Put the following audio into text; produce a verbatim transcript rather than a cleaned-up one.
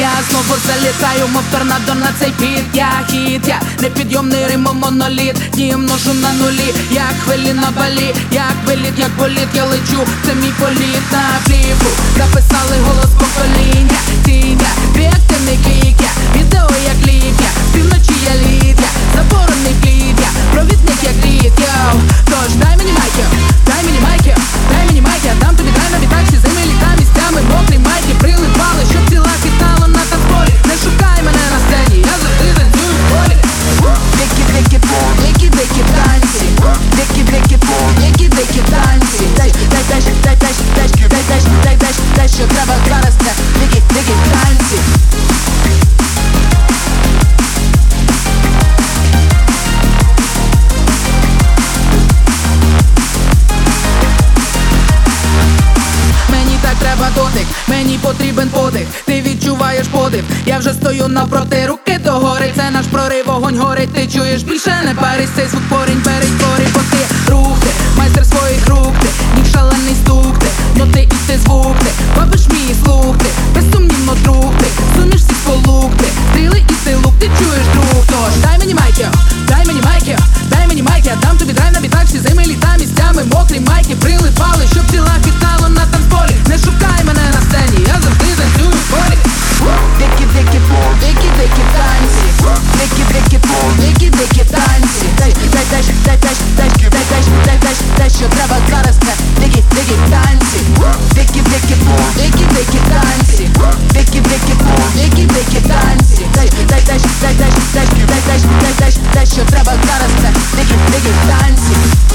Я знову залітаю, мов торнадо на цей піт. Я хіт, я непідйомний римом моноліт. Дії множу на нулі, як хвилі на балі. Як виліт, як боліт, я лечу, це мій політ на плівку. Записали голос покоління. Тіння, твій активний клік, я відео як кліп, я півночі я лід, я заборонний кліп, я провідник як лід, йоу. Тож дай мені майки, дай мені майки, дай мені майки, я дам тобі дай на відтачі, зими літа місцями, мокрі майки, прилипали, щоб ціла хитало на танцполі. Не шукай мене на сцені, я завжди танцюю в полі. Дикі, дикі, дикі, дикі танці, дикі, дикі, дикі, дикі танці. Дай, дай, дай, дай, дай, дай, дай, дай, дай, дай, дай, що треба зараз, це дикі, дикі танці. Мені так треба дотик, мені потрібен подих. Ти відчуваєш подив, я вже стою навпроти, руки догори. Це наш прорив, вогонь горить, ти чуєш, більше не парись. Цей звук порінь, бери, твори, бо ти рух ти, майстер своїх рук ти, ніг шалений стук ти, ноти і ти звук ти, бабиш мій слух ти, безсумнівно друг ти, суміш всі сполук ти, стріли і ти лук, ти чуєш друг. Тож дай мені майки, дай мені майки, дай мені майки, я дам тобі драйв на відтачі, зими літа місцями, мокрі майки, прилипали, щоб ціла хитало на танцполі. Не шукай мене на сцені, я завжди танцюю в полі. Дикі, дикі, дикі, дикі танці, дикі, дикі, дикі, дикі танці. Дай, дай, дай, дай, дай, дай, дай, дай, дай, дай, дай, що треба зараз, це дикі, дикі танці. Дикі, дикі, дикі, дикі танці, дикі, дикі, дикі, дикі танці. Дай, дай, дай, дай, дай, дай, дай, дай, дай, дай, дай, що треба зараз, це дикі, дикі танці.